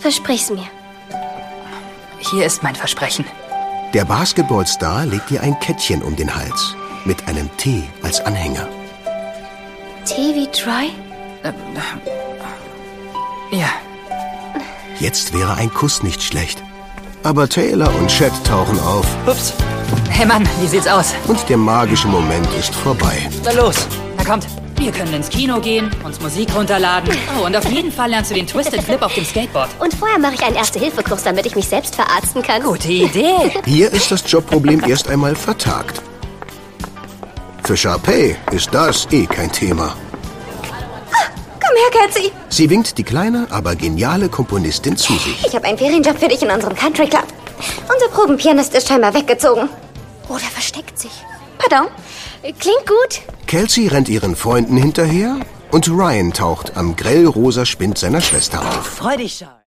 Versprich's mir. Hier ist mein Versprechen. Der Basketballstar legt ihr ein Kettchen um den Hals. Mit einem T als Anhänger. T wie Try? Ja. Jetzt wäre ein Kuss nicht schlecht. Aber Taylor und Chet tauchen auf. Ups. Hey Mann, wie sieht's aus? Und der magische Moment ist vorbei. Na los. Na kommt. Wir können ins Kino gehen, uns Musik runterladen. Oh, und auf jeden Fall lernst du den Twisted Flip auf dem Skateboard. Und vorher mache ich einen Erste-Hilfe-Kurs, damit ich mich selbst verarzten kann. Gute Idee. Hier ist das Jobproblem erst einmal vertagt. Für Sharpay ist das kein Thema. Komm her, Kelsey. Sie winkt die kleine, aber geniale Komponistin zu sich. Ich habe einen Ferienjob für dich in unserem Country Club. Unser Probenpianist ist scheinbar weggezogen. Oder versteckt sich. Pardon? Klingt gut. Kelsey rennt ihren Freunden hinterher und Ryan taucht am grellrosa Spind seiner Schwester auf. Freu dich, Charles.